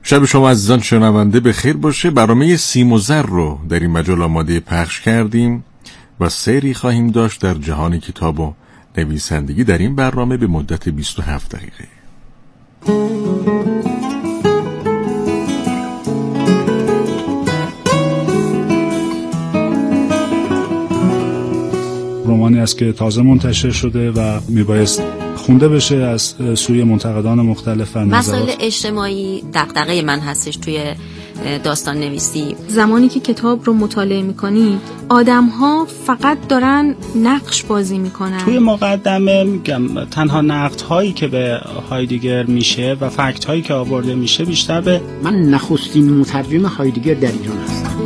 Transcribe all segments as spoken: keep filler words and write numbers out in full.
شب شما عزیزان شنونده به خیر باشه. برنامه سیم و زر رو در این مجال آماده پخش کردیم و سری خواهیم داشت در جهان کتاب و نویسندگی در این برنامه به مدت بیست و هفت دقیقه. رمانی است که تازه منتشر شده و میبایست خونده بشه از سوی منتقدان مختلف. مسائل اجتماعی دغدغه من هستش توی داستان نویسی. زمانی که کتاب رو مطالعه میکنی آدم ها فقط دارن نقش بازی میکنن. توی مقدمه میگم تنها نقد هایی که به هایدگر میشه و فکت هایی که آورده میشه بیشتر به من نخستین مترجم هایدگر در ایران هستم.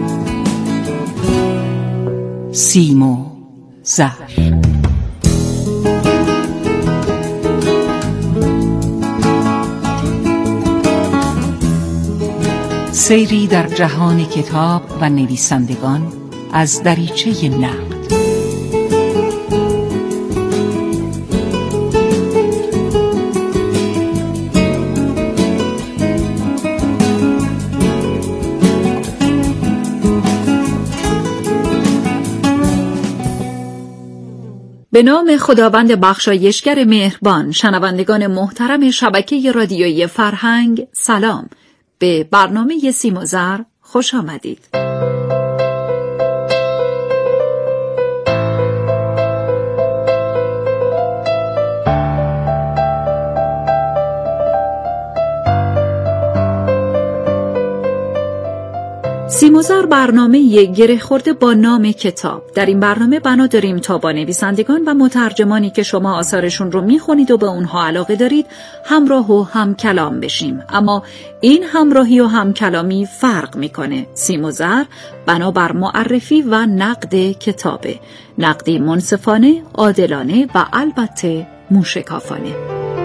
سیم و زر. سیری در جهان کتاب و نویسندگان از دریچه نقد. به نام خداوند بخشایشگر مهربان. شنوندگان محترم شبکه رادیویی فرهنگ، سلام. به برنامه سیم و زر خوش آمدید. سیم و زر برنامه گره خورده با نام کتاب. در این برنامه بنا داریم تا با نویسندگان و مترجمانی که شما آثارشون رو میخونید و به اونها علاقه دارید همراه و هم کلام بشیم. اما این همراهی و هم کلامی فرق میکنه. سیم و زر بنا بر معرفی و نقد کتابه، نقدی منصفانه، عادلانه و البته موشکافانه.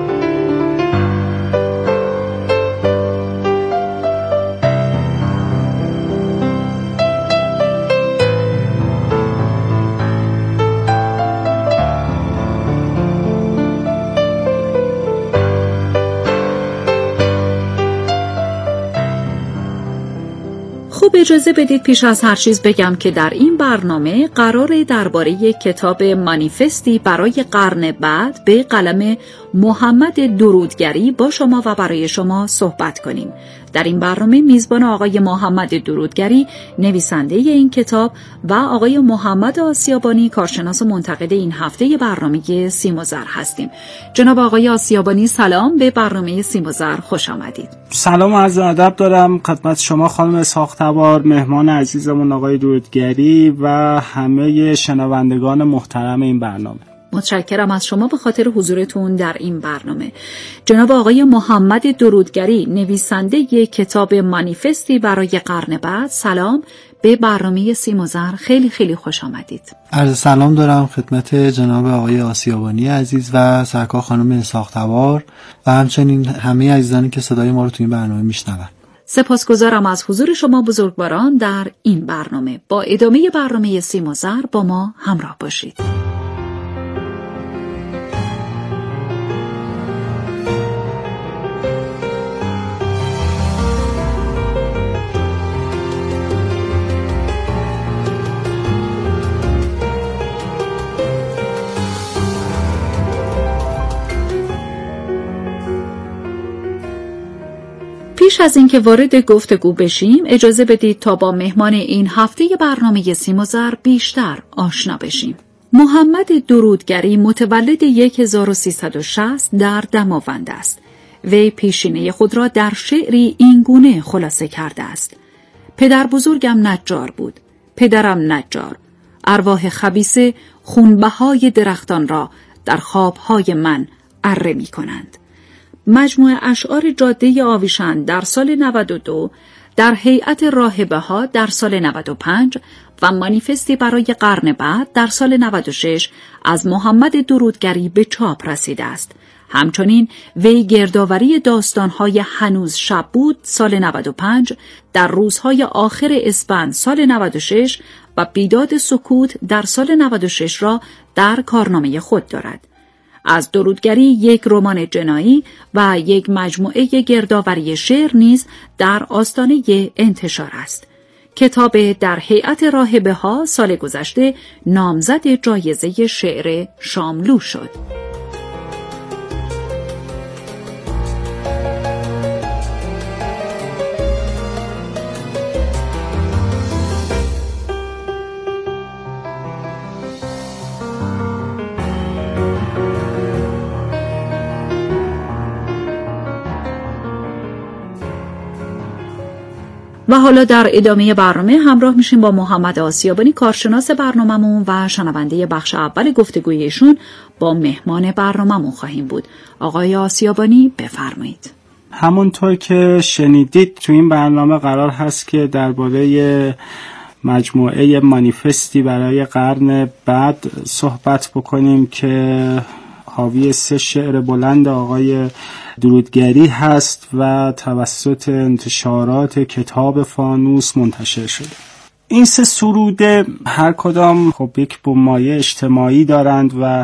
خب اجازه بدید پیش از هر چیز بگم که در این برنامه قراره درباره کتاب مانیفستی برای قرن بعد به قلم محمد درودگری با شما و برای شما صحبت کنیم. در این برنامه میزبان آقای محمد درودگری نویسنده این کتاب و آقای محمد آسیابانی کارشناس و منتقد این هفته برنامه سیم و زر هستیم. جناب آقای آسیابانی سلام، به برنامه سیم و زر خوش آمدید. سلام و عرض ادب دارم خدمت شما خانم اسحاق تبار، مهمان عزیزمون آقای درودگری و همه شنوندگان محترم این برنامه. متشکرم از شما به خاطر حضورتون در این برنامه. جناب آقای محمد درودگری نویسنده یک کتاب مانیفستی برای قرن بعد، سلام، به برنامه سیم و زر خیلی خیلی خوش آمدید. عرض سلام دارم خدمت جناب آقای آسیابانی عزیز و سرکار خانم اسحاق تبار و همچنین همه عزیزانی که صدای ما رو تو این برنامه میشنون. سپاسگزارم از حضور شما بزرگواران در این برنامه. با ادامه برنامه سیم و زر با ما همراه باشید. پیش از اینکه وارد گفتگو بشیم اجازه بدید تا با مهمان این هفته برنامه سیم و زر بیشتر آشنا بشیم. محمد درودگری متولد هزار و سیصد و شصت در دماوند است. وی پیشینه خود را در شعری اینگونه خلاصه کرده است: پدر بزرگم نجار بود، پدرم نجار. ارواح خبیثه خونبهای درختان را در خوابهای من اره می کنند. مجموعه اشعار جاده آویشن در سال نود و دو، در هیئت راهبه ها در سال نود و پنج و مانیفستی برای قرن بعد در سال نود و شش از محمد درودگری به چاپ رسیده است. همچنین وی گردآوری داستان‌های هنوز شب بود سال نود و پنج، در روزهای آخر اسفند سال نود و شش و بیداد سکوت در سال نود و شش را در کارنامه خود دارد. از درودگری یک رمان جنایی و یک مجموعه گردآوری شعر نیز در آستانه انتشار است. کتاب در هیئت راهبه ها سال گذشته نامزد جایزه شعر شاملو شد. و حالا در ادامه برنامه همراه میشیم با محمد آسیابانی، کارشناس برنامه‌مون و شنونده بخش اول گفتگوی ایشون با مهمان برنامه‌مون خواهیم بود. آقای آسیابانی بفرمایید. همونطور که شنیدید تو این برنامه قرار هست که درباره مجموعه مانیفستی برای قرن بعد صحبت بکنیم که حاوی سه شعر بلند آقای درودگری هست و توسط انتشارات کتاب فانوس منتشر شده. این سه سروده هر کدام خب یک بنمایه اجتماعی دارند و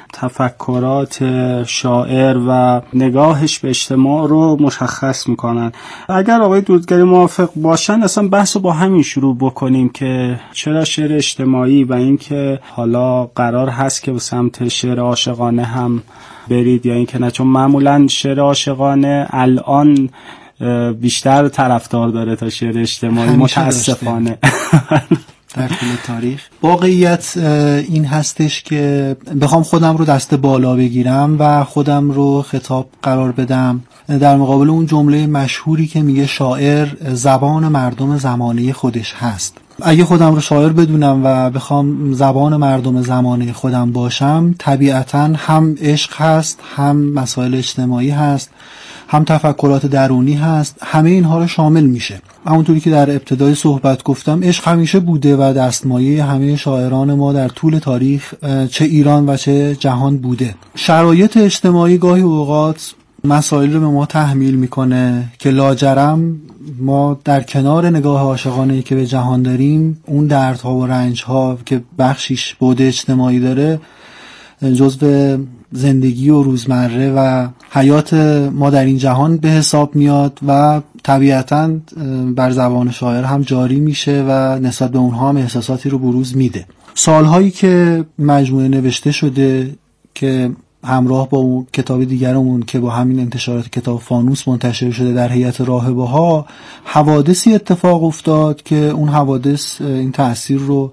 تفکرات شاعر و نگاهش به اجتماع رو مشخص میکنن. اگر آقای درودگری موافق باشن اصلا بحث رو با همین شروع بکنیم که چرا شعر اجتماعی و اینکه حالا قرار هست که به سمت شعر عاشقانه هم برید یا اینکه نه، چون معمولا شعر عاشقانه الان بیشتر طرفدار داره تا شعر اجتماعی متاسفانه در طول تاریخ. واقعیت این هستش که بخوام خودم رو دست بالا بگیرم و خودم رو خطاب قرار بدم در مقابل اون جمله مشهوری که میگه شاعر زبان مردم زمانه خودش هست، اگه خودم رو شاعر بدونم و بخوام زبان مردم زمانه خودم باشم، طبیعتاً هم عشق هست، هم مسائل اجتماعی هست، هم تفکرات درونی هست، همه اینها رو شامل میشه. همونطوری که در ابتدای صحبت گفتم، عشق همیشه بوده و دستمایه همه شاعران ما در طول تاریخ چه ایران و چه جهان بوده. شرایط اجتماعی گاهی اوقات مسائل رو به ما تحمیل میکنه که لاجرم ما در کنار نگاه عاشقانه‌ای که به جهان داریم، اون دردها و رنجها که بخشیش بعد اجتماعی داره جزو زندگی و روزمره و حیات ما در این جهان به حساب میاد و طبیعتاً بر زبان شاعر هم جاری میشه و نسبت به اونها هم احساساتی رو بروز میده. سالهایی که مجموعه نوشته شده که همراه با اون کتاب دیگرمون که با همین انتشارات کتاب فانوس منتشر شده در هیئت راهبه ها، حوادثی اتفاق افتاد که اون حوادث این تأثیر رو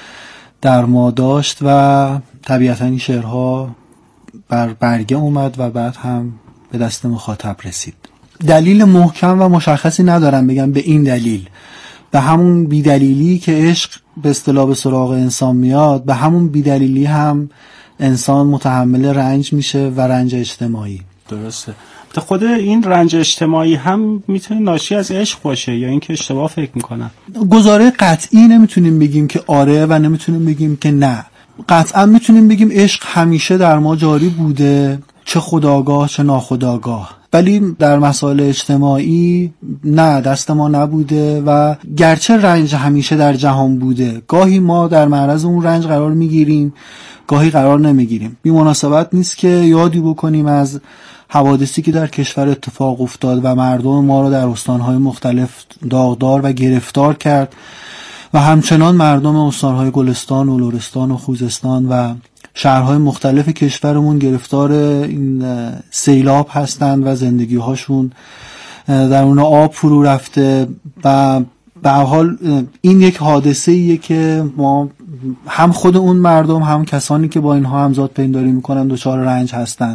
در ما داشت و طبیعتاً این شعرها بر برگه اومد و بعد هم به دست مخاطب رسید. دلیل محکم و مشخصی ندارم بگم به این دلیل، به همون بیدلیلی که عشق به اصطلاح به سراغ انسان میاد، به همون بیدلیلی هم انسان متحمل رنج میشه و رنج اجتماعی. درسته. خود این رنج اجتماعی هم میتونه ناشی از عشق باشه یا اینکه اشتباه فکر میکنن؟ گزاره قطعی نمیتونیم بگیم که آره و نمیتونیم بگیم که نه. قطعا میتونیم بگیم عشق همیشه در ما جاری بوده، چه خودآگاه چه ناخودآگاه، ولی در مسائل اجتماعی نه، دست ما نبوده و گرچه رنج همیشه در جهان بوده، گاهی ما در معرض اون رنج قرار میگیریم، گاهی قرار نمیگیریم. بی مناسبت نیست که یادی بکنیم از حوادثی که در کشور اتفاق افتاد و مردم ما رو در استانهای مختلف داغدار و گرفتار کرد و همچنان مردم استانهای گلستان و لرستان و خوزستان و شهرهای مختلف کشورمون گرفتار این سیلاب هستند و زندگی‌هاشون در اون آب فرو رفته و به هر حال این یک حادثه‌ایه که ما هم خود اون مردم هم کسانی که با اینها همزاد پنداری میکنن دچار رنج هستن.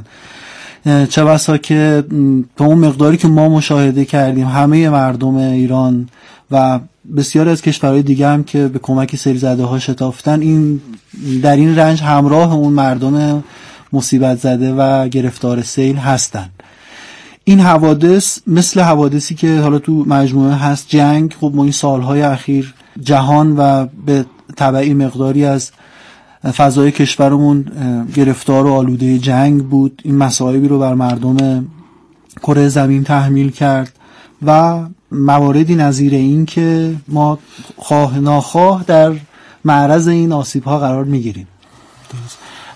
چه بسا که به اون مقداری که ما مشاهده کردیم همه مردم ایران و بسیاری از کشورهای دیگه هم که به کمک سیل زده ها شتافتن، این در این رنج همراه اون مردم مصیبت زده و گرفتار سیل هستن. این حوادث مثل حوادثی که حالا تو مجموعه هست، جنگ، خب ما این سالهای اخیر جهان و به تبعی مقداری از فضای کشورمون گرفتار و آلوده جنگ بود. این مصائبی رو بر مردم کره زمین تحمیل کرد و مواردی نظیر این که ما خواه ناخواه در معرض این آسیب‌ها قرار می‌گیریم.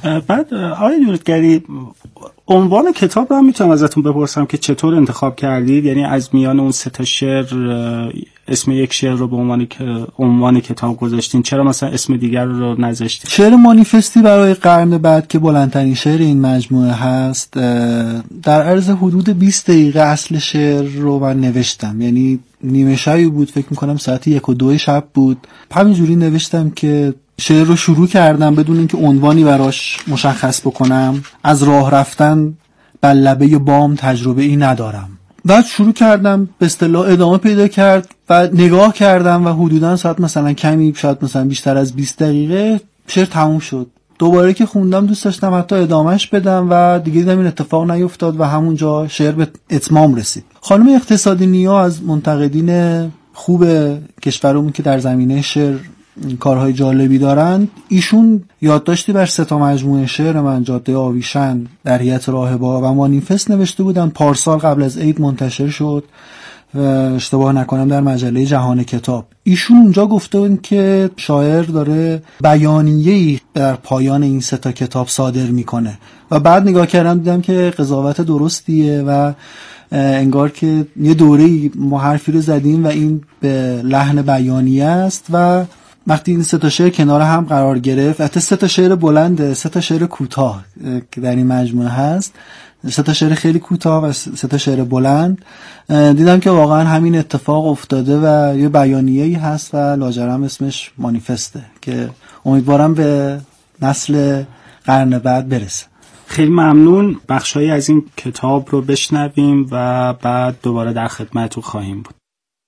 بعد آقای درودگری، عنوان کتاب رو هم میتونم ازتون بپرسم که چطور انتخاب کردید؟ یعنی از میان اون سه تا شعر اسم یک شعر رو به عنوان عنوان کتاب گذاشتین، چرا مثلا اسم دیگر رو نذاشتین؟ شعر مانیفستی برای قرن بعد که بلندترین شعر این مجموعه هست، در عرض حدود بیست دقیقه اصل شعر رو من نوشتم، یعنی نیمه شبی بود، فکر میکنم ساعت یک و دو شب بود. همینجوری نوشتم که شعر رو شروع کردم بدون اینکه عنوانی براش مشخص بکنم. از راه رفتن بر لبه بام تجربه ای ندارم. بعد شروع کردم به اصطلاح ادامه پیدا کرد و نگاه کردم و حدوداً ساعت مثلا کمی شاید مثلا بیشتر از بیست دقیقه شعر تموم شد. دوباره که خوندم دوست داشتم حتی ادامهش بدم و دیگه دیدم این اتفاق نیفتاد و همونجا شعر به اتمام رسید. خانم اقتصادی نیا از منتقدین خوب کشورمون که در زمینه شعر کارهای جالبی دارن، ایشون یادداشتی بر سه تا مجموعه شعر من، جاده آویشن، در هیئت راهبا و مانیفست نوشته بودن. پارسال قبل از عید منتشر شد و اشتباه نکنم در مجله جهان کتاب. ایشون اونجا گفته بود که شاعر داره بیانیه‌ای در پایان این سه تا کتاب صادر میکنه و بعد نگاه کردم دیدم که قضاوت درستیه و انگار که یه دوره‌ای ما حرفی رو زدیم و این به لحن بیانیه است و وقتی این سه تا شعر کنار هم قرار گرفت، البته سه تا شعر بلنده، سه تا شعر کوتاه که در این مجموعه هست، سه تا شعر خیلی کوتاه و سه تا شعر بلند، دیدم که واقعا همین اتفاق افتاده و یه بیانیه‌ای هست و لاجرم اسمش مانیفسته که امیدوارم به نسل قرن بعد برسه. خیلی ممنون. بخشایی از این کتاب رو بشنویم و بعد دوباره در خدمتتون خواهیم بود.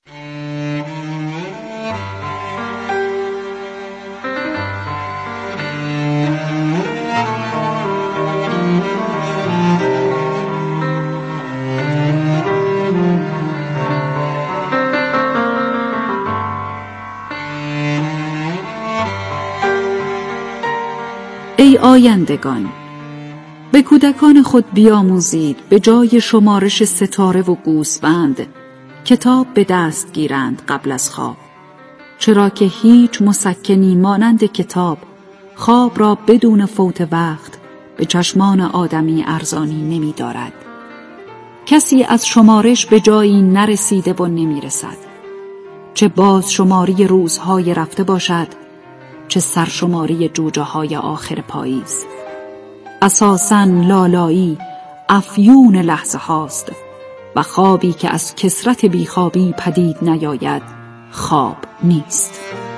ای آیندگان، به کودکان خود بیاموزید به جای شمارش ستاره و گوسفند کتاب به دست گیرند قبل از خواب، چرا که هیچ مسکنی مانند کتاب خواب را بدون فوت وقت به چشمان آدمی ارزانی نمی دارد. کسی از شمارش به جایی نرسیده و نمی رسد، چه باز شماری روزهای رفته باشد، چه سرشماری جوجه های آخر پاییز. اساساً لالایی افیون لحظه هاست و خوابی که از کثرت بیخوابی پدید نیاید خواب نیست.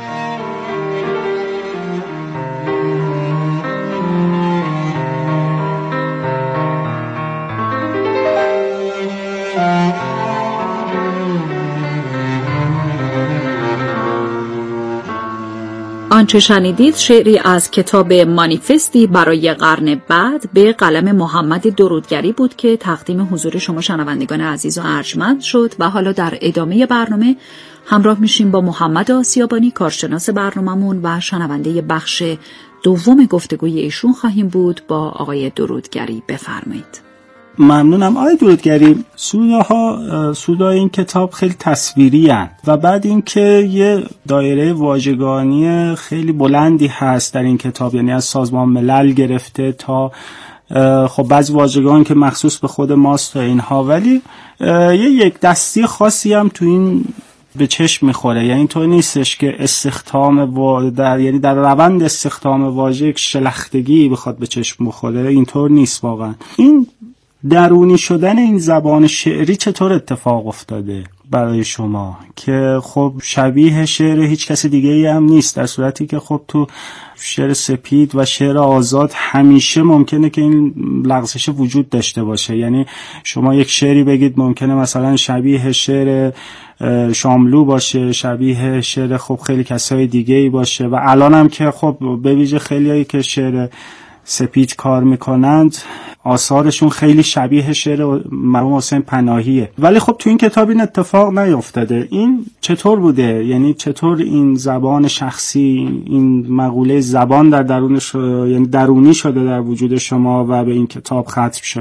آنچه شنیدید شعری از کتاب مانیفستی برای قرن بعد به قلم محمد درودگری بود که تقدیم حضور شما شنوندگان عزیز و ارجمند شد و حالا در ادامه برنامه همراه میشیم با محمد آسیابانی، کارشناس برنامه‌مون و شنونده بخش دوم گفتگوی ایشون خواهیم بود با آقای درودگری. بفرمایید. ممنونم. آقای درودگری، سوداها سودای این کتاب خیلی تصویری هستند و بعد اینکه یه دایره واژگانی خیلی بلندی هست در این کتاب، یعنی از سازمان ملل گرفته تا خب بعضی واژگان که مخصوص به خود ماست و اینها، ولی یه یک دستی خاصی هم تو این به چشم میخوره. یعنی اینطور نیستش که استخدام و در یعنی در روند استخدام واژه شلختگی بخواد به چشم بخوره، اینطور نیست واقعا. این درونی شدن این زبان شعری چطور اتفاق افتاده برای شما که خب شبیه شعر هیچ کس دیگه ای هم نیست، در صورتی که خب تو شعر سپید و شعر آزاد همیشه ممکنه که این لغزش وجود داشته باشه. یعنی شما یک شعری بگید ممکنه مثلا شبیه شعر شاملو باشه، شبیه شعر خب خیلی کسای دیگه ای باشه و الان هم که خب به ویژه خیلیایی که شعر سپید کار میکنند آثارشون خیلی شبیه شعر مرحوم حسین پناهیه، ولی خب تو این کتاب این اتفاق نیفتاده. این چطور بوده؟ یعنی چطور این زبان شخصی، این مقوله زبان در درونش یعنی درونی شده در وجود شما و به این کتاب ختم شده؟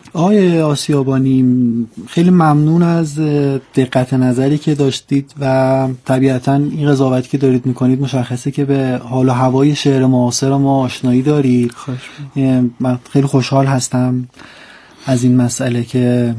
آقای آسیابانی، خیلی ممنون از دقت نظری که داشتید و طبیعتاً این قضاوتی که دارید میکنید مشخصه که به حال و هوای شعر معاصر ما آشنایی دارید. من خیلی خوشحال هستم از این مسئله که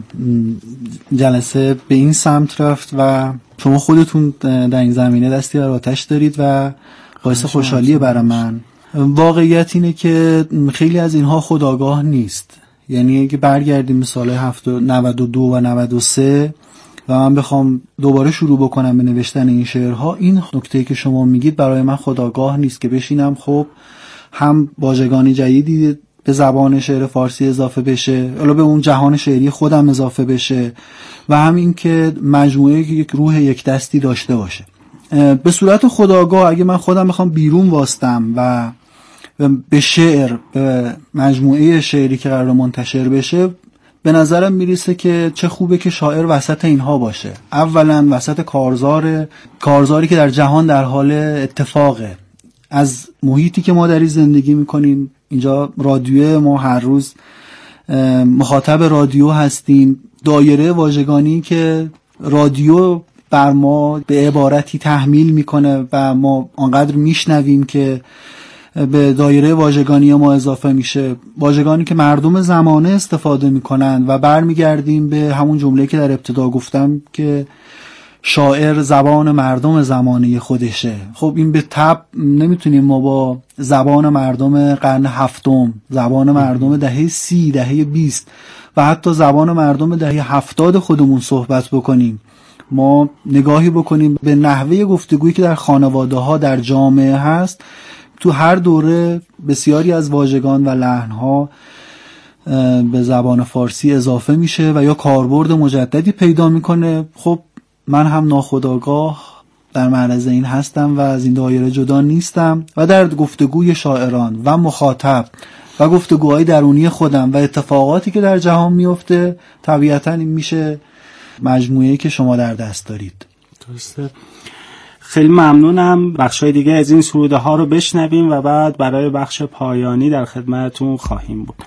جلسه به این سمت رفت و شما خودتون در این زمینه دستی بر آتش دارید و باعث خوشحالیه برای من. واقعیت اینه که خیلی از اینها خودآگاه نیست. یعنی اگه برگردیم به سال نود و دو و نود و سه و من بخوام دوباره شروع بکنم به نوشتن این شعرها، این نکته که شما میگید برای من خودآگاه نیست که بشینم خب هم واژگان جدیدی به زبان شعر فارسی اضافه بشه، حالا به اون جهان شعری خودم اضافه بشه و هم این که مجموعه یک روح یک دستی داشته باشه. به صورت خودآگاه اگه من خودم بخوام بیرون واستم و به شعر، به مجموعه شعری که قرار منتشر بشه، به نظرم میرسه که چه خوبه که شاعر وسط اینها باشه. اولا وسط کارزار کارزاری که در جهان در حال اتفاقه، از محیطی که ما در این زندگی میکنیم. اینجا رادیو، ما هر روز مخاطب رادیو هستیم. دایره واژگانی که رادیو بر ما به عبارتی تحمیل میکنه و ما آنقدر میشنویم که به دایره واژگانی ما اضافه میشه، واژگانی که مردم زمانه استفاده میکنن و برمیگردیم به همون جمله که در ابتدا گفتم که شاعر زبان مردم زمانه خودشه. خب این به تبع نمیتونیم ما با زبان مردم قرن هفتم، زبان مردم دهه سی، دهه بیست و حتی زبان مردم دهه هفتاد خودمون صحبت بکنیم. ما نگاهی بکنیم به نحوه گفتگویی که در خانواده ها، در جامعه هست. تو هر دوره بسیاری از واژگان و لحن‌ها به زبان فارسی اضافه میشه و یا کاربرد مجددی پیدا میکنه. خب من هم ناخودآگاه در معرض این هستم و از این دایره جدا نیستم و در گفتگوی شاعران و مخاطب و گفتگوهای درونی خودم و اتفاقاتی که در جهان میفته، طبیعتاً این میشه مجموعه‌ای که شما در دست دارید. درسته. خیلی ممنونم. بخشای دیگه از این سروده ها رو بشنویم و بعد برای بخش پایانی در خدمتتون خواهیم بود.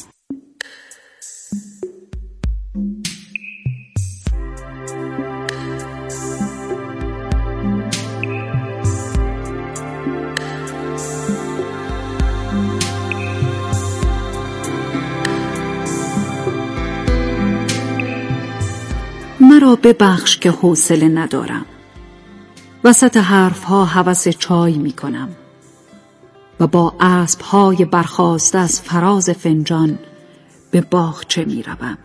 مرا ببخش که حوصله ندارم، وسط حرفها هوس چای می کنم و با اسبهای برخاسته از فراز فنجان به باغچه می روم.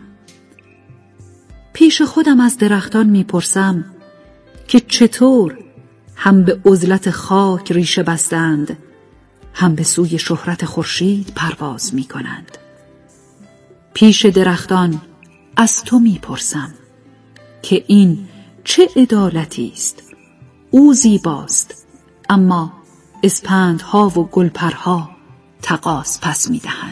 پیش خودم از درختان می پرسم که چطور هم به عزلت خاک ریشه بستند، هم به سوی شهرت خورشید پرواز می کنند. پیش درختان از تو می پرسم که این چه عدالتی است. او زیباست، اما اسپندها و گلپرها تقاص پس می دهند.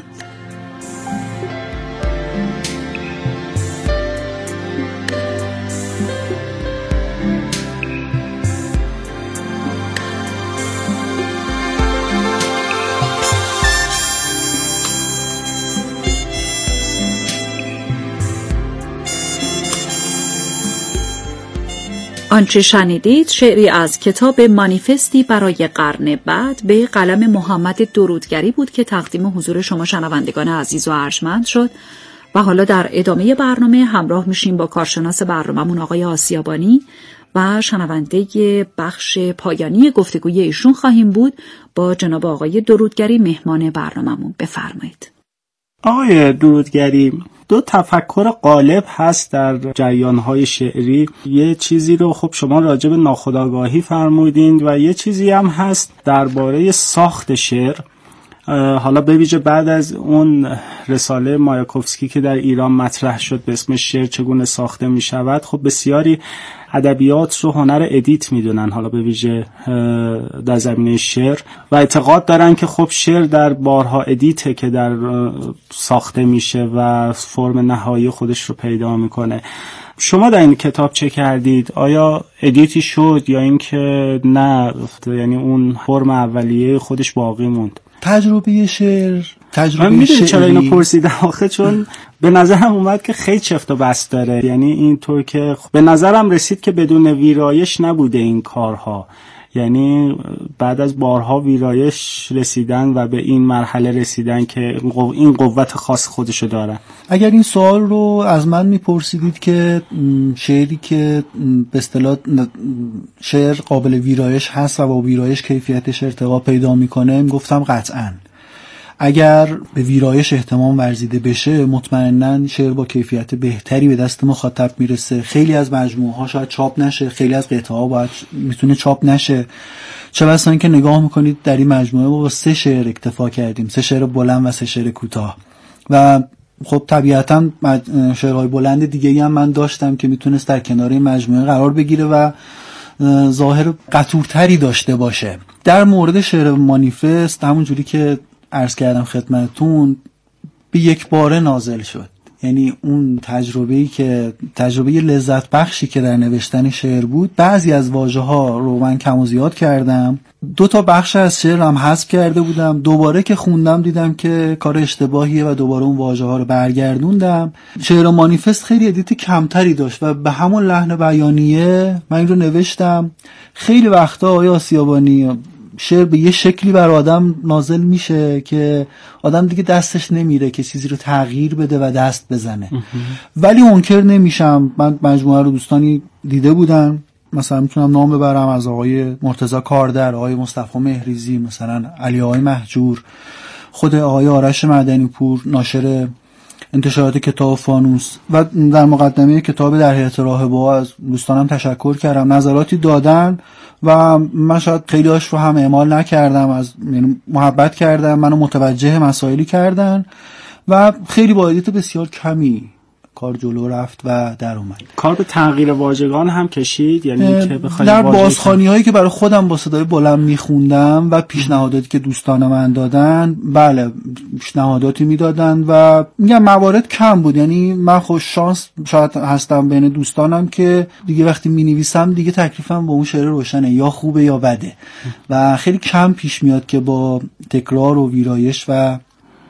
آنچه شنیدید شعری از کتاب مانیفستی برای قرن بعد به قلم محمد درودگری بود که تقدیم حضور شما شنوندگان عزیز و ارجمند شد و حالا در ادامه برنامه همراه میشیم با کارشناس برنامه‌مون آقای آسیابانی و شنونده بخش پایانی گفتگوی ایشون خواهیم بود با جناب آقای درودگری مهمان برنامه‌مون. بفرمایید. آقای درودگری، دو تفکر غالب هست در جریان‌های شعری. یه چیزی رو خب شما راجع به ناخودآگاهی فرمودین و یه چیزی هم هست درباره ساخت شعر. حالا به ویژه بعد از اون رساله مایاکوفسکی که در ایران مطرح شد به اسم شعر چگونه ساخته می شود، خب بسیاری ادبیات رو هنر ادیت میدونن، حالا به ویژه در زمینه شعر، و اعتقاد دارن که خب شعر در بارها ادیته که در ساخته میشه و فرم نهایی خودش رو پیدا میکنه. شما در این کتاب چه کردید؟ آیا ادیتی شد یا اینکه نه، یعنی اون فرم اولیه خودش باقی موند؟ تجربه شعر تجربه من میدونی چرا شعری... اینو پرسیدم آخه چون به نظرم اومد که خیلی چفت و بست داره، یعنی اینطور که به نظرم رسید که بدون ویرایش نبوده این کارها، یعنی بعد از بارها ویرایش رسیدن و به این مرحله رسیدن که این قوت خاص خودشو داره. اگر این سوال رو از من میپرسیدید که شعری که به اصطلاح شعر قابل ویرایش هست و با ویرایش کیفیتش ارتقا پیدا میکنه، میگفتم قطعاً. اگر به ویرایش اهتمام ورزیده بشه مطمئناً شعر با کیفیت بهتری به دست مخاطب میرسه. خیلی از مجموعه ها شاید چاپ نشه، خیلی از قطعه ها باید میتونه چاپ نشه. چه بسا اینکه نگاه میکنید در این مجموعه با سه شعر اکتفا کردیم، سه شعر بلند و سه شعر کوتاه، و خب طبیعتاً شعرهای بلند دیگه‌ای هم من داشتم که میتونست در کنار این مجموعه قرار بگیره و ظاهر قطورتری داشته باشه. در مورد شعر مانیفست همونجوری که عرض کردم خدمتتون به یک باره نازل شد، یعنی اون تجربه‌ای که تجربه لذت بخشی که در نوشتن شعر بود، بعضی از واژه‌ها رو من کم و زیاد کردم، دو تا بخش از شعرم حذف کرده بودم، دوباره که خوندم دیدم که کار اشتباهیه و دوباره اون واژه‌ها رو برگردوندم. شعر مانیفست خیلی ادیت کمتری داشت و به همون لحن بیانیه من این رو نوشتم. خیلی وقتا آقای آسیابانی شعر به یه شکلی بر آدم نازل میشه که آدم دیگه دستش نمیره که چیزی رو تغییر بده و دست بزنه. ولی منکر نمیشم، من مجموعه رو دوستانی دیده بودن، مثلا میتونم نام ببرم از آقای مرتضی کاردر، آقای مصطفی مهریزی، مثلا علی آقای مهجور، خود آقای آرش مدنی پور ناشر انتشارات کتاب فانوس، و در مقدمه کتاب در حیاط راهبا از دوستانم تشکر کردم، نظراتی دادن و من شاید خیلی هاش رو هم اعمال نکردم، از یعنی محبت کردم، منو متوجه مسائلی کردن و خیلی با ادیت بسیار کمی کار جلو رفت و در اومد. کار به تغییر واژگان هم کشید، یعنی که بخواید در بازخوانی هایی که برای خودم با صدای بلند میخوندم و پیشنهاداتی که دوستان من دادن، بله پیشنهاداتی میدادن و میگم موارد کم بود، یعنی من خوش شانس شاید هستم بین دوستانم که دیگه وقتی مینویسم دیگه تکلیفم با اون شعر روشنه، یا خوبه یا بده، و خیلی کم پیش میاد که با تکرار و ویرایش و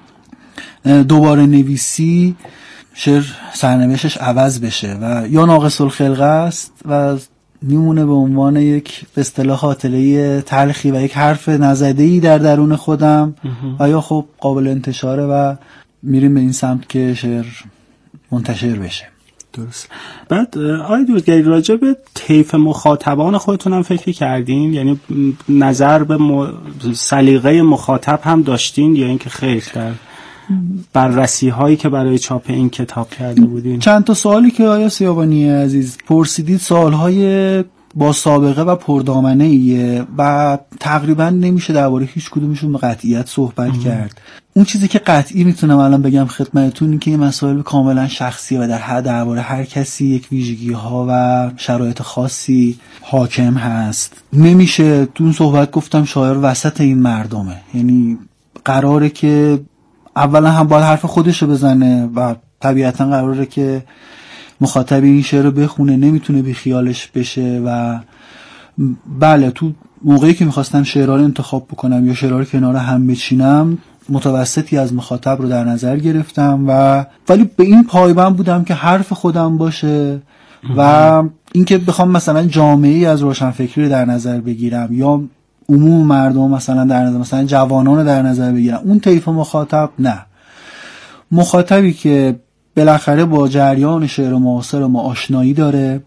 دوباره نویسی شعر سرنوشتش عوض بشه و یا ناقص الخلقه است و میمونه به عنوان یک به اصطلاح خاطره تلخی و یک حرف نزده‌ای در درون خودم و یا خب قابل انتشاره و میریم به این سمت که شعر منتشر بشه. درست. بعد آقای دورودگری راجع به طیف مخاطبان خودتون هم فکر کردین؟ یعنی نظر به م... سلیقه مخاطب هم داشتین یا اینکه خیر کرد بررسی هایی که برای چاپ این کتاب کرده بودین؟ چند تا سوالی که آیا سیابانی عزیز پرسیدید سوال های با سابقه و پردامنه ایه و تقریبا نمیشه درباره هیچ کدومشون به قطعیت صحبت ام. کرد. اون چیزی که قطعی میتونم الان بگم خدمتتون این که این مسائل کاملا شخصیه و در هر درباره هر کسی یک ویژگی ها و شرایط خاصی حاکم هست. نمیشه تو اون صحبت گفتم شاعر وسط این مردمه، یعنی قراره که اولا هم باید حرف خودشو بزنه و طبیعتا قراره که مخاطب این شعر رو بخونه، نمیتونه بی خیالش بشه. و بله تو موقعی که میخواستم شعرها رو انتخاب بکنم یا شعرها رو کنار هم بچینم متوسطی از مخاطب رو در نظر گرفتم و ولی به این پایبند بودم که حرف خودم باشه و اینکه بخوام مثلا جامعه‌ای از روشنفکری رو در نظر بگیرم یا عموم مردم مثلا در نظر مثلا جوانان رو در نظر بگیرم، اون طیف مخاطب نه. مخاطبی که بالاخره با جریان شعر معاصر ما آشنایی داره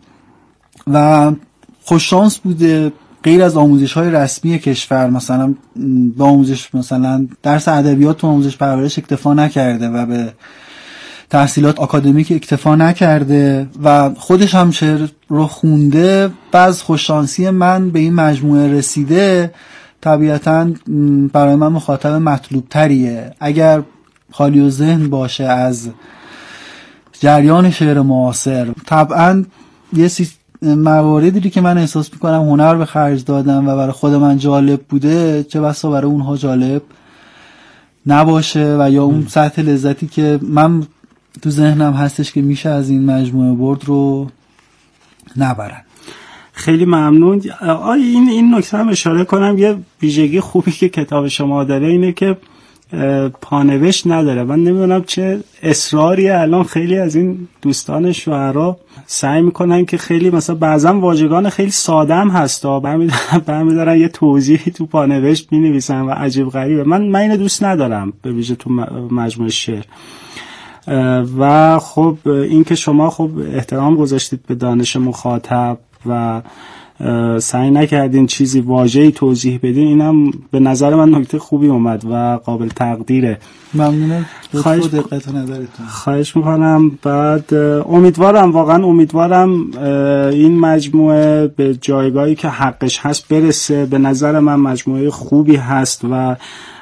و خوششانس بوده غیر از آموزش‌های رسمی کشور مثلا به آموزش مثلا درس ادبیات و آموزش پرورش اکتفا نکرده و به تحصیلات آکادمیک اکتفا نکرده و خودش هم شعر رو خونده، بعض خوششانسی من به این مجموعه رسیده، طبیعتاً برای من مخاطب مطلوب تریه. اگر خالی و ذهن باشه از جریان شعر معاصر، طبعاً یه مواردی که من احساس میکنم هنر به خرج دادم و برای خود من جالب بوده چه بسا برای اونها جالب نباشه و یا اون سطح لذتی که من تو ذهنم هستش که میشه از این مجموعه برد رو نبرن. خیلی ممنون. آه این این نکته هم اشاره کنم، یه ویژگی خوبی که کتاب شما داره اینه که پانوشت نداره. من نمیدونم چه اصراریه الان خیلی از این دوستان شعرا سعی میکنن که خیلی مثلا بعضا واژگان خیلی ساده هم هستا برمیدارن یه توضیحی تو پانوشت مینویسن و عجیب غریبه. من من اینو دوست ندارم، به ویژه تو مجموعه شعر. و خب این که شما خب احترام گذاشتید به دانش مخاطب و سعی نکردین چیزی واژه‌ای توضیح بدین، اینم به نظر من نکته خوبی اومد و قابل تقدیره. ممنونم. خواهش دقت و نظرتون. خواهش میکنم. بعد امیدوارم واقعا امیدوارم این مجموعه به جایگاهی که حقش هست برسه. به نظر من مجموعه خوبی هست و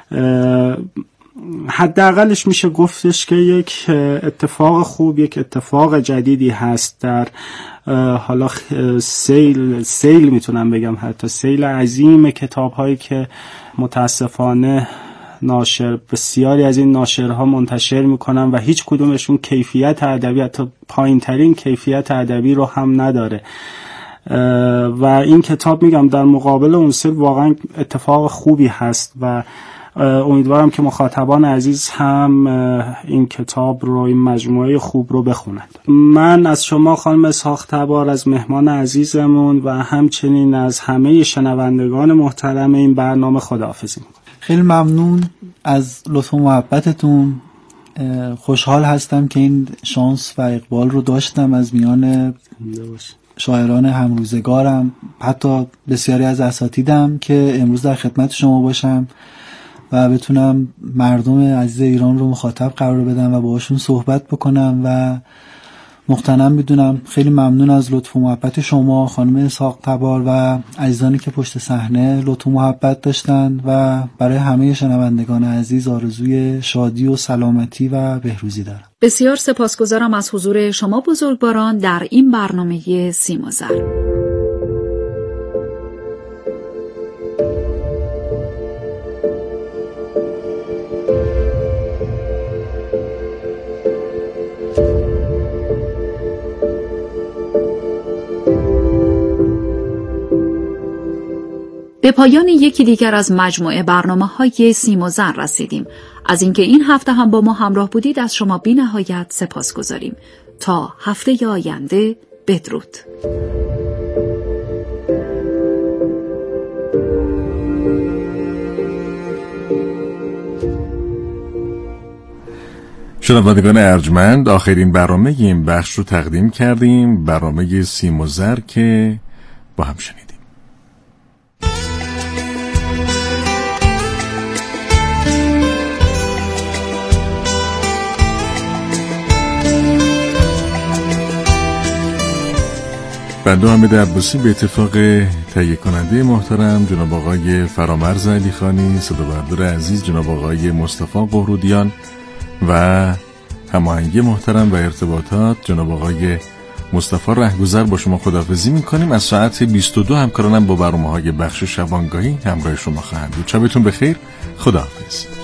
حداقلش میشه گفتش که یک اتفاق خوب، یک اتفاق جدیدی هست در حالا سیل سیل میتونم بگم حتی سیل عظیم کتاب هایی که متاسفانه ناشر بسیاری از این ناشرها منتشر میکنن و هیچ کدومشون کیفیت ادبی، حتی پایین ترین کیفیت ادبی رو هم نداره. و این کتاب میگم در مقابل اون سیل واقعا اتفاق خوبی هست و امیدوارم که مخاطبان عزیز هم این کتاب رو، این مجموعه خوب رو بخونند. من از شما خانم اسحاق تبار، از مهمان عزیزمون و همچنین از همه شنوندگان محترم این برنامه خداحافظی میکنم. خیلی ممنون از لطف و محبتتون. خوشحال هستم که این شانس و اقبال رو داشتم از میان شاعران همروزگارم، حتی بسیاری از اساتیدم، که امروز در خدمت شما باشم و بتونم مردم عزیز ایران رو مخاطب قرار بدم و باهاشون صحبت بکنم و مقتنم بدونم. خیلی ممنون از لطف و محبت شما خانم اسحاق تبار و عزیزانی که پشت صحنه لطف و محبت داشتن و برای همه شنوندگان عزیز آرزوی شادی و سلامتی و بهروزی دارم. بسیار سپاسگزارم از حضور شما بزرگواران در این برنامه سیم و زر. به پایان یکی دیگر از مجموعه برنامه‌های سیم و زر رسیدیم. از اینکه این هفته هم با ما همراه بودید از شما بی نهایت سپاس گذاریم. تا هفته آینده بدرود. شنوندگان ارجمند، آخرین برنامه این بخش رو تقدیم کردیم، برنامه سیم و زر که با هم شنیدیم. بنده حامد عباسی به اتفاق تهیه کننده محترم جناب آقای فرامرز علیخانی، صدابردار عزیز جناب آقای مصطفی قهرودیان و هماهنگی محترم و ارتباطات جناب آقای مصطفی رهگذر با شما خداحافظی میکنیم. از ساعت بیست و دو همکارانم با برنامه‌های بخش شبانگاهی همراه شما خواهند بود. شبتون بخیر. خداحافظ.